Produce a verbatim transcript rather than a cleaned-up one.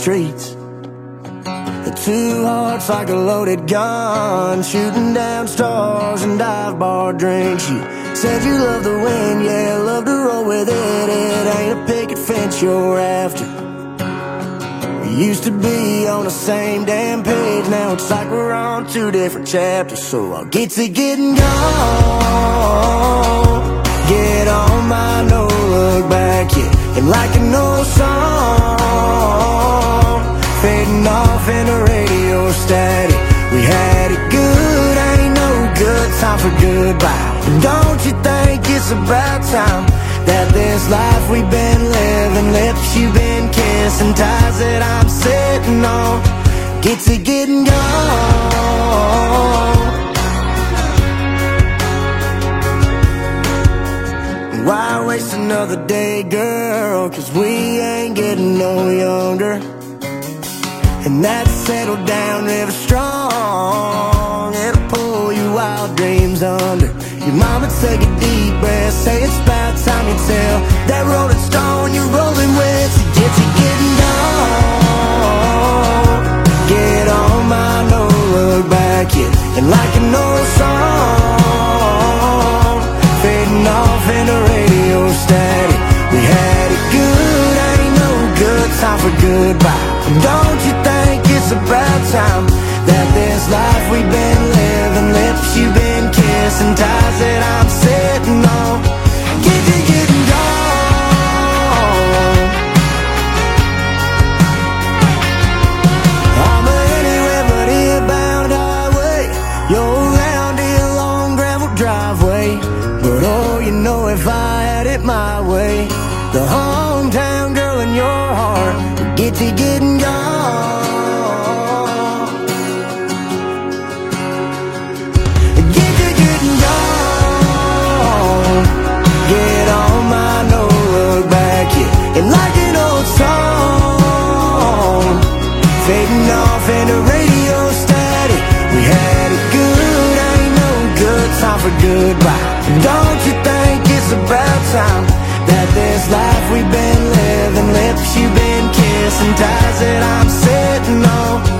streets. The two hearts like a loaded gun, shooting down stars and dive bar drinks. You said you love the wind, yeah, love to roll with it. It ain't a picket fence you're after. We used to be on the same damn page, now it's like we're on two different chapters. So I'll get to getting gone, get on my no look back, yeah. And like an old song, fading off in the radio static. We had it good, ain't no good time for goodbye. And don't you think it's about time that this life we've been living, lips you've been kissing, ties that I'm sitting on, get to getting gone. Why waste another day, girl? Cause we ain't getting no younger. And that settled down river strong, it'll pull you wild dreams under. Your mama take a deep breath, say it's about time you tell that rolling stone you're rolling with to get you getting gone. Get on my no look back, yeah. And like an old song, fading off in the radio static. We had it good, ain't no good time for goodbye. Don't you think it's about time that this life we've been living, lips you've been kissing, ties that I'm sitting on, get to getting gone. I'm a anywhere but here-bound highway, you're around here long gravel driveway. But oh, you know if I had it my way, the hometown girl in your heart would get to getting gone. Get to getting gone. Get on my no look back, yeah. And like an old song, fading off in the radio static. We had it good, ain't no good time for goodbye. Don't you think it's about time that this life we've been living, lips you've been kissing, ties that I'm sitting on,